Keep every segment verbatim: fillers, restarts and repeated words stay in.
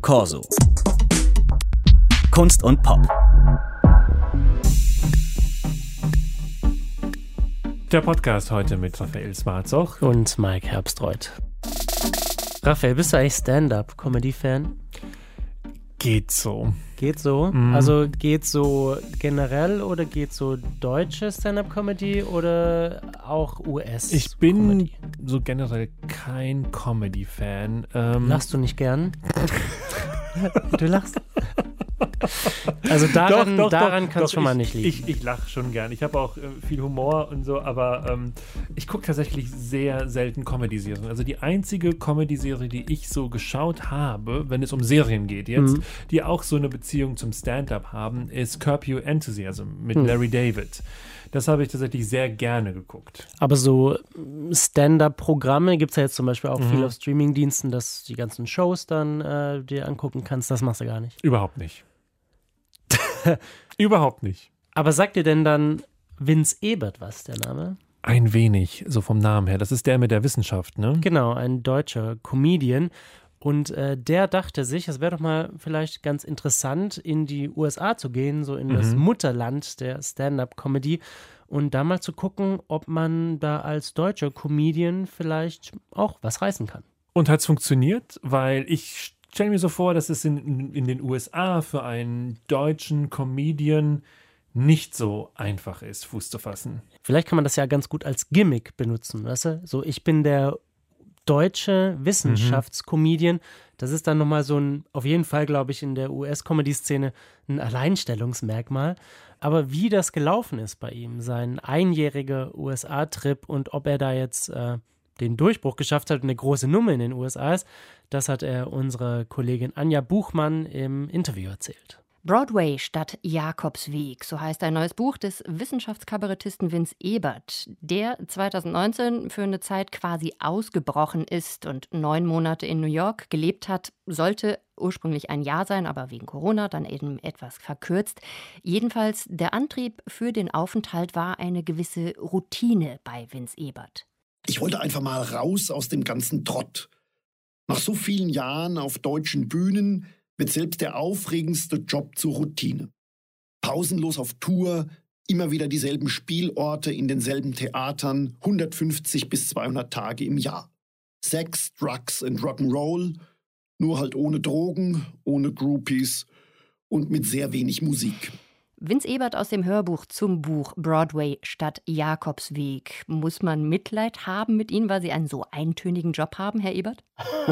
Corso. Kunst und Pop. Der Podcast heute mit Raphael Swarzoch und Mike Herbstreuth. Raphael, bist du eigentlich Stand-up-Comedy-Fan? Geht so. Geht so? Mhm. Also geht so generell oder geht so deutsche Stand-up-Comedy oder auch U S? Ich bin Comedy? so generell kein Comedy-Fan. Ähm Lachst du nicht gern? Du lachst? Also daran, doch, doch, daran doch, kann es schon ich, mal nicht liegen. Ich, ich lache schon gern. Ich habe auch äh, viel Humor und so, aber ähm, ich gucke tatsächlich sehr selten Comedy-Serien. Also die einzige Comedy-Serie, die ich so geschaut habe, wenn es um Serien geht jetzt, mhm. die auch so eine Beziehung zum Stand-up haben, ist Curb Your Enthusiasm mit mhm. Larry David. Das habe ich tatsächlich sehr gerne geguckt. Aber so Stand-up-Programme gibt es ja jetzt zum Beispiel auch mhm. viel auf Streaming-Diensten, dass du die ganzen Shows dann äh, dir angucken kannst. Das machst du gar nicht. Überhaupt nicht. Überhaupt nicht. Aber sagt dir denn dann Vince Ebert was, der Name? Ein wenig, so vom Namen her. Das ist der mit der Wissenschaft, ne? Genau, ein deutscher Comedian. Und äh, der dachte sich, es wäre doch mal vielleicht ganz interessant, in die U S A zu gehen, so in mhm. das Mutterland der Stand-up-Comedy und da mal zu gucken, ob man da als deutscher Comedian vielleicht auch was reißen kann. Und hat es funktioniert? Weil ich stelle mir so vor, dass es in, in den U S A für einen deutschen Comedian nicht so einfach ist, Fuß zu fassen. Vielleicht kann man das ja ganz gut als Gimmick benutzen, weißt du? So, ich bin der deutsche Wissenschaftscomedian. Das ist dann nochmal so ein, auf jeden Fall, glaube ich, in der U S-Comedy-Szene ein Alleinstellungsmerkmal. Aber wie das gelaufen ist bei ihm, sein einjähriger U S A-Trip und ob er da jetzt äh, den Durchbruch geschafft hat und eine große Nummer in den U S A ist, das hat er unserer Kollegin Anja Buchmann im Interview erzählt. Broadway statt Jakobsweg, so heißt ein neues Buch des Wissenschaftskabarettisten Vince Ebert, der zwanzig neunzehn für eine Zeit quasi ausgebrochen ist und neun Monate in New York gelebt hat. Sollte ursprünglich ein Jahr sein, aber wegen Corona dann eben etwas verkürzt. Jedenfalls der Antrieb für den Aufenthalt war eine gewisse Routine bei Vince Ebert. Ich wollte einfach mal raus aus dem ganzen Trott. Nach so vielen Jahren auf deutschen Bühnen wird selbst der aufregendste Job zur Routine. Pausenlos auf Tour, immer wieder dieselben Spielorte in denselben Theatern, hundertfünfzig bis zweihundert Tage im Jahr. Sex, Drugs and Rock'n'Roll, nur halt ohne Drogen, ohne Groupies und mit sehr wenig Musik. Vince Ebert aus dem Hörbuch zum Buch Broadway statt Jakobsweg. Muss man Mitleid haben mit Ihnen, weil Sie einen so eintönigen Job haben, Herr Ebert?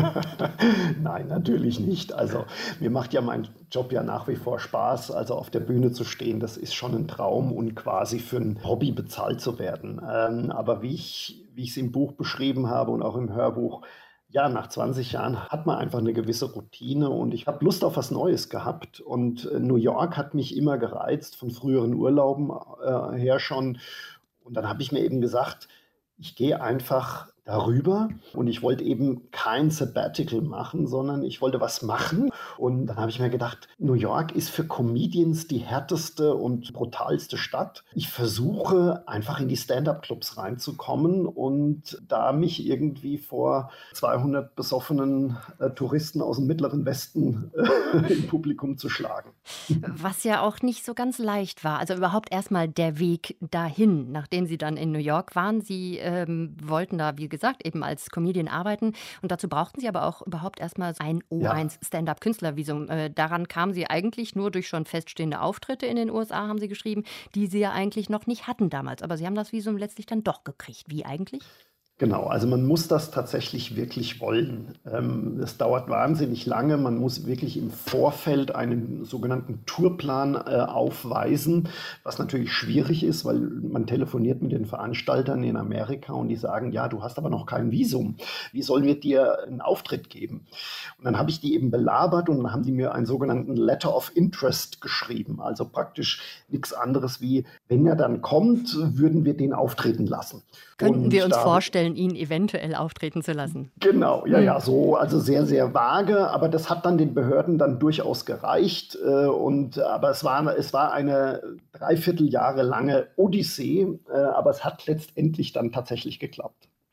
Nein, natürlich nicht. Also mir macht ja mein Job ja nach wie vor Spaß. Also auf der Bühne zu stehen, das ist schon ein Traum und quasi für ein Hobby bezahlt zu werden. Ähm, aber wie ich, wie ich es im Buch beschrieben habe und auch im Hörbuch, ja, nach zwanzig Jahren hat man einfach eine gewisse Routine und ich habe Lust auf was Neues gehabt. Und New York hat mich immer gereizt, von früheren Urlauben äh, her schon. Und dann habe ich mir eben gesagt, ich gehe einfach darüber und ich wollte eben kein Sabbatical machen, sondern ich wollte was machen. Und dann habe ich mir gedacht, New York ist für Comedians die härteste und brutalste Stadt. Ich versuche einfach in die Stand-up-Clubs reinzukommen und da mich irgendwie vor zweihundert besoffenen äh, Touristen aus dem Mittleren Westen äh, im Publikum zu schlagen. Was ja auch nicht so ganz leicht war. Also überhaupt erstmal der Weg dahin, nachdem Sie dann in New York waren. Sie ähm, wollten da, wie gesagt, gesagt, eben als Comedian arbeiten. Und dazu brauchten Sie aber auch überhaupt erstmal ein O eins ja. Stand-up-Künstlervisum. Äh, daran kamen Sie eigentlich nur durch schon feststehende Auftritte in den U S A, haben Sie geschrieben, die Sie ja eigentlich noch nicht hatten damals. Aber Sie haben das Visum letztlich dann doch gekriegt. Wie eigentlich? Genau, also man muss das tatsächlich wirklich wollen. Ähm, es dauert wahnsinnig lange. Man muss wirklich im Vorfeld einen sogenannten Tourplan äh, aufweisen, was natürlich schwierig ist, weil man telefoniert mit den Veranstaltern in Amerika und die sagen, ja, du hast aber noch kein Visum. Wie sollen wir dir einen Auftritt geben? Und dann habe ich die eben belabert und dann haben die mir einen sogenannten Letter of Interest geschrieben. Also praktisch nichts anderes wie, wenn er dann kommt, würden wir den auftreten lassen. Könnten und wir uns da, vorstellen, ihn eventuell auftreten zu lassen? Genau, ja, ja, so, also sehr, sehr vage, aber das hat dann den Behörden dann durchaus gereicht. Äh, und, aber es war, es war eine dreiviertel Jahre lange Odyssee, äh, aber es hat letztendlich dann tatsächlich geklappt.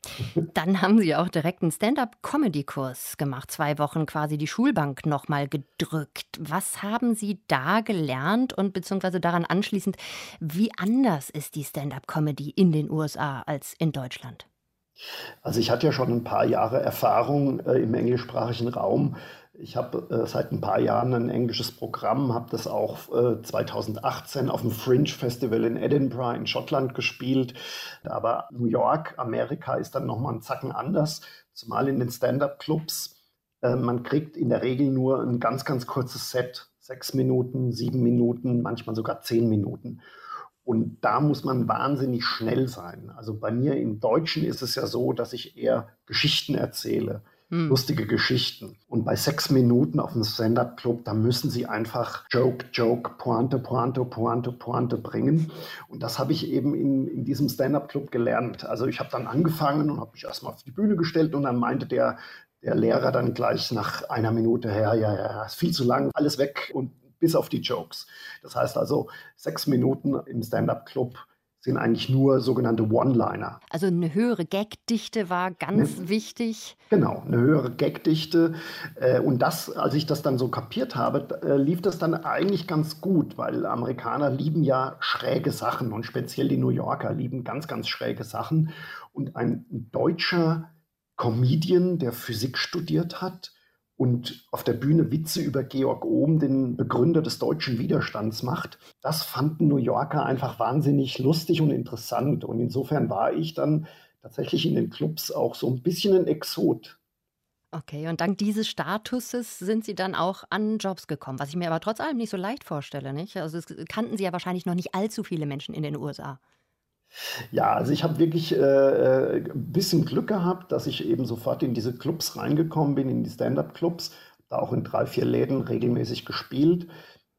Dann haben Sie auch direkt einen Stand-up-Comedy-Kurs gemacht, zwei Wochen quasi die Schulbank nochmal gedrückt. Was haben Sie da gelernt und beziehungsweise daran anschließend, wie anders ist die Stand-up-Comedy in den U S A als in Deutschland? Also ich hatte ja schon ein paar Jahre Erfahrung äh, im englischsprachigen Raum. Ich habe äh, seit ein paar Jahren ein englisches Programm, habe das auch äh, zwanzig achtzehn auf dem Fringe Festival in Edinburgh in Schottland gespielt. Aber New York, Amerika ist dann nochmal einen Zacken anders, zumal in den Stand-up-Clubs. Äh, man kriegt in der Regel nur ein ganz, ganz kurzes Set, sechs Minuten, sieben Minuten, manchmal sogar zehn Minuten. Und da muss man wahnsinnig schnell sein. Also bei mir im Deutschen ist es ja so, dass ich eher Geschichten erzähle, hm. lustige Geschichten. Und bei sechs Minuten auf dem Stand-up-Club, da müssen sie einfach Joke, Joke, Pointe, Pointe, Pointe, Pointe bringen. Und das habe ich eben in, in diesem Stand-up-Club gelernt. Also ich habe dann angefangen und habe mich erstmal auf die Bühne gestellt und dann meinte der, der Lehrer dann gleich nach einer Minute, ja, ja, ja, ist viel zu lang, alles weg und bis auf die Jokes. Das heißt also, sechs Minuten im Stand-up-Club sind eigentlich nur sogenannte One-Liner. Also eine höhere Gagdichte war ganz ne, wichtig. Genau, eine höhere Gagdichte. Und das, als ich das dann so kapiert habe, lief das dann eigentlich ganz gut, weil Amerikaner lieben ja schräge Sachen und speziell die New Yorker lieben ganz, ganz schräge Sachen. Und ein deutscher Comedian, der Physik studiert hat, und auf der Bühne Witze über Georg Ohm, den Begründer des deutschen Widerstands, macht. Das fanden New Yorker einfach wahnsinnig lustig und interessant. Und insofern war ich dann tatsächlich in den Clubs auch so ein bisschen ein Exot. Okay, und dank dieses Statuses sind Sie dann auch an Jobs gekommen, was ich mir aber trotz allem nicht so leicht vorstelle, nicht? Also es kannten Sie ja wahrscheinlich noch nicht allzu viele Menschen in den U S A. Ja, also ich habe wirklich äh, ein bisschen Glück gehabt, dass ich eben sofort in diese Clubs reingekommen bin, in die Stand-up-Clubs, da auch in drei, vier Läden regelmäßig gespielt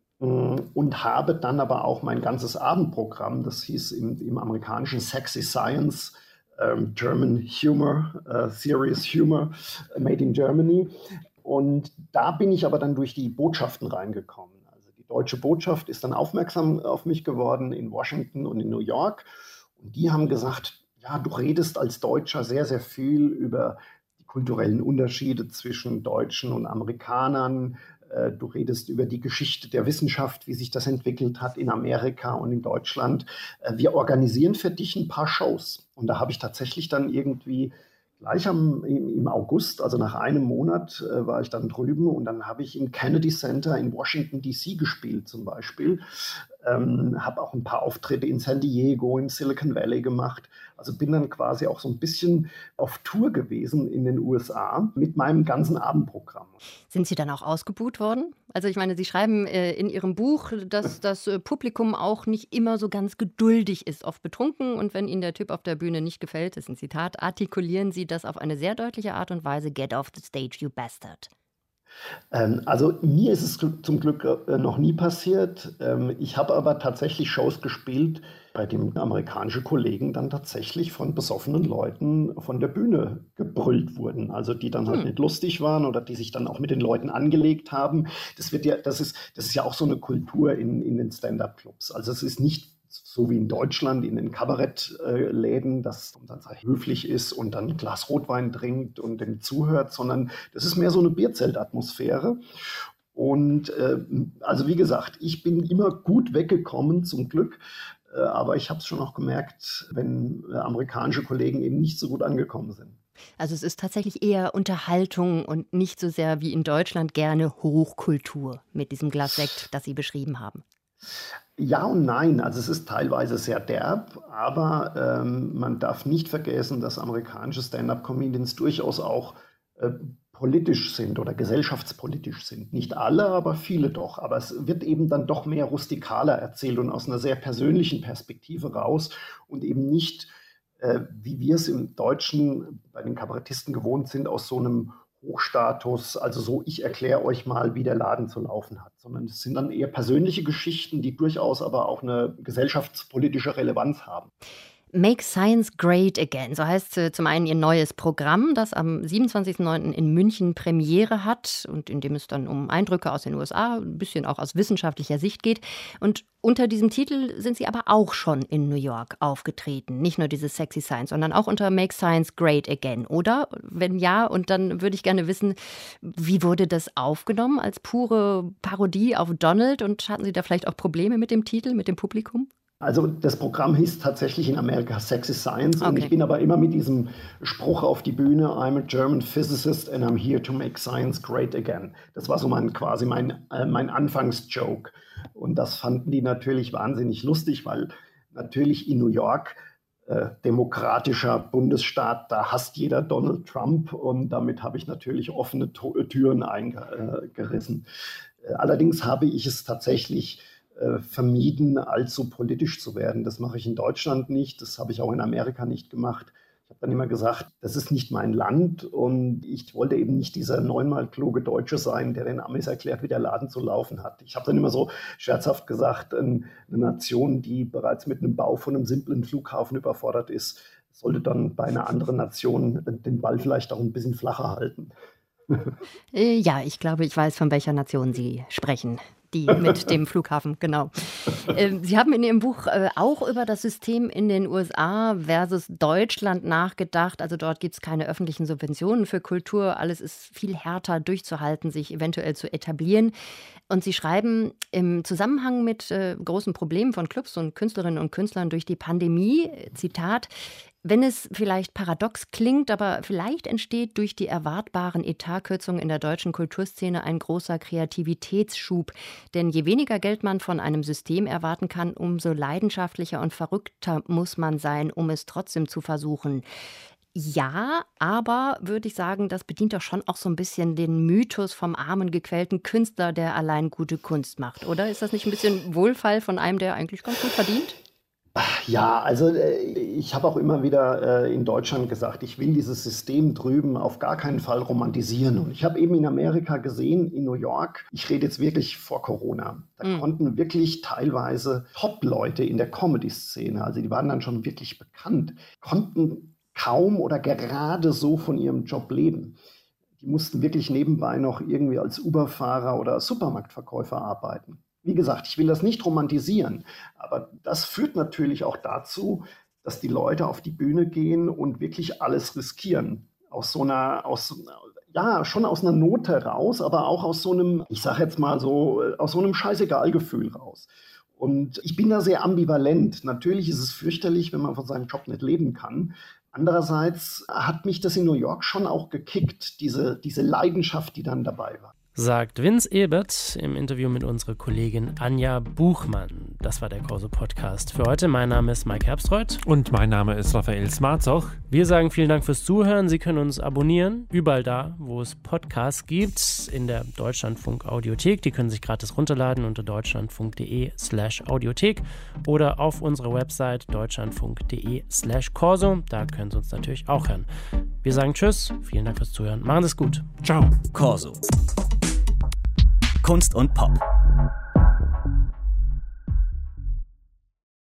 und habe dann aber auch mein ganzes Abendprogramm, das hieß im, im amerikanischen Sexy Science, ähm, German Humor, äh, Serious Humor, Made in Germany. Und da bin ich aber dann durch die Botschaften reingekommen. Also die deutsche Botschaft ist dann aufmerksam auf mich geworden in Washington und in New York. Und die haben gesagt, ja, du redest als Deutscher sehr, sehr viel über die kulturellen Unterschiede zwischen Deutschen und Amerikanern. Äh, du redest über die Geschichte der Wissenschaft, wie sich das entwickelt hat in Amerika und in Deutschland. Äh, wir organisieren für dich ein paar Shows. Und da habe ich tatsächlich dann irgendwie gleich am, im, im August, also nach einem Monat, äh, war ich dann drüben und dann habe ich im Kennedy Center in Washington D C gespielt zum Beispiel. Ähm, habe auch ein paar Auftritte in San Diego, in Silicon Valley gemacht. Also bin dann quasi auch so ein bisschen auf Tour gewesen in den U S A mit meinem ganzen Abendprogramm. Sind Sie dann auch ausgebuht worden? Also ich meine, Sie schreiben äh, in Ihrem Buch, dass das äh, Publikum auch nicht immer so ganz geduldig ist, oft betrunken. Und wenn Ihnen der Typ auf der Bühne nicht gefällt, ist ein Zitat, artikulieren Sie das auf eine sehr deutliche Art und Weise. Get off the stage, you bastard. Ähm, also mir ist es zum Glück äh, noch nie passiert. Ähm, ich habe aber tatsächlich Shows gespielt, bei denen amerikanische Kollegen dann tatsächlich von besoffenen Leuten von der Bühne gebrüllt wurden. Also die dann halt hm. nicht lustig waren oder die sich dann auch mit den Leuten angelegt haben. Das wird ja, das ist, das ist ja auch so eine Kultur in, in den Stand-up-Clubs. Also es ist nicht so wie in Deutschland in den Kabarettläden, dass man dann höflich ist und dann ein Glas Rotwein trinkt und dem zuhört, sondern das ist mehr so eine Bierzeltatmosphäre. Und äh, also wie gesagt, ich bin immer gut weggekommen, zum Glück. Äh, aber ich habe es schon auch gemerkt, wenn äh, amerikanische Kollegen eben nicht so gut angekommen sind. Also es ist tatsächlich eher Unterhaltung und nicht so sehr wie in Deutschland gerne Hochkultur mit diesem Glas Sekt, das Sie beschrieben haben. Ja und nein, also es ist teilweise sehr derb, aber ähm, man darf nicht vergessen, dass amerikanische Stand-up-Comedians durchaus auch äh, politisch sind oder gesellschaftspolitisch sind. Nicht alle, aber viele doch. Aber es wird eben dann doch mehr rustikaler erzählt und aus einer sehr persönlichen Perspektive raus und eben nicht, äh, wie wir es im Deutschen bei den Kabarettisten gewohnt sind, aus so einem Hochstatus, also so, ich erkläre euch mal, wie der Laden zu laufen hat, sondern es sind dann eher persönliche Geschichten, die durchaus aber auch eine gesellschaftspolitische Relevanz haben. Make Science Great Again, so heißt äh, zum einen ihr neues Programm, das am siebenundzwanzigsten neunten in München Premiere hat und in dem es dann um Eindrücke aus den U S A, ein bisschen auch aus wissenschaftlicher Sicht geht. Und unter diesem Titel sind sie aber auch schon in New York aufgetreten. Nicht nur dieses Sexy Science, sondern auch unter Make Science Great Again, oder? Wenn ja, und dann würde ich gerne wissen, wie wurde das aufgenommen als pure Parodie auf Donald? Und hatten Sie da vielleicht auch Probleme mit dem Titel, mit dem Publikum? Also das Programm hieß tatsächlich in Amerika Sexy Science okay. und ich bin aber immer mit diesem Spruch auf die Bühne, I'm a German physicist and I'm here to make science great again. Das war so mein quasi mein, äh, mein Anfangsjoke und das fanden die natürlich wahnsinnig lustig, weil natürlich in New York, äh, demokratischer Bundesstaat, da hasst jeder Donald Trump und damit habe ich natürlich offene to- Türen eingerissen. Äh, allerdings habe ich es tatsächlich vermieden, allzu politisch zu werden. Das mache ich in Deutschland nicht, das habe ich auch in Amerika nicht gemacht. Ich habe dann immer gesagt, das ist nicht mein Land und ich wollte eben nicht dieser neunmal kluge Deutsche sein, der den Amis erklärt, wie der Laden zu laufen hat. Ich habe dann immer so scherzhaft gesagt, eine Nation, die bereits mit einem Bau von einem simplen Flughafen überfordert ist, sollte dann bei einer anderen Nation den Ball vielleicht auch ein bisschen flacher halten. Ja, ich glaube, ich weiß, von welcher Nation Sie sprechen. Die mit dem Flughafen, genau. Sie haben in Ihrem Buch auch über das System in den U S A versus Deutschland nachgedacht. Also dort gibt es keine öffentlichen Subventionen für Kultur. Alles ist viel härter durchzuhalten, sich eventuell zu etablieren. Und Sie schreiben, im Zusammenhang mit äh, großen Problemen von Clubs und Künstlerinnen und Künstlern durch die Pandemie, Zitat, wenn es vielleicht paradox klingt, aber vielleicht entsteht durch die erwartbaren Etatkürzungen in der deutschen Kulturszene ein großer Kreativitätsschub. Denn je weniger Geld man von einem System erwarten kann, umso leidenschaftlicher und verrückter muss man sein, um es trotzdem zu versuchen. Ja, aber würde ich sagen, das bedient doch schon auch so ein bisschen den Mythos vom armen, gequälten Künstler, der allein gute Kunst macht. Oder ist das nicht ein bisschen Wohlfall von einem, der eigentlich ganz gut verdient? Ja, also ich habe auch immer wieder in Deutschland gesagt, ich will dieses System drüben auf gar keinen Fall romantisieren. Und ich habe eben in Amerika gesehen, in New York, ich rede jetzt wirklich vor Corona, da mhm. konnten wirklich teilweise Top-Leute in der Comedy-Szene, also die waren dann schon wirklich bekannt, konnten kaum oder gerade so von ihrem Job leben. Die mussten wirklich nebenbei noch irgendwie als Uber-Fahrer oder Supermarktverkäufer arbeiten. Wie gesagt, ich will das nicht romantisieren, aber das führt natürlich auch dazu, dass die Leute auf die Bühne gehen und wirklich alles riskieren. Aus so einer, aus, ja, schon aus einer Not heraus, aber auch aus so einem, ich sage jetzt mal so, aus so einem Scheißegal-Gefühl raus. Und ich bin da sehr ambivalent. Natürlich ist es fürchterlich, wenn man von seinem Job nicht leben kann. Andererseits hat mich das in New York schon auch gekickt, diese, diese Leidenschaft, die dann dabei war. Sagt Vince Ebert im Interview mit unserer Kollegin Anja Buchmann. Das war der Corso-Podcast für heute. Mein Name ist Mike Herbstreuth. Und mein Name ist Raphael Smarzoch. Wir sagen vielen Dank fürs Zuhören. Sie können uns abonnieren, überall da, wo es Podcasts gibt, in der Deutschlandfunk-Audiothek. Die können sich gratis runterladen unter deutschlandfunk.de slash Audiothek oder auf unserer Website deutschlandfunk.de slash Corso. Da können Sie uns natürlich auch hören. Wir sagen Tschüss, vielen Dank fürs Zuhören. Machen Sie es gut. Ciao. Corso. Kunst und Pop.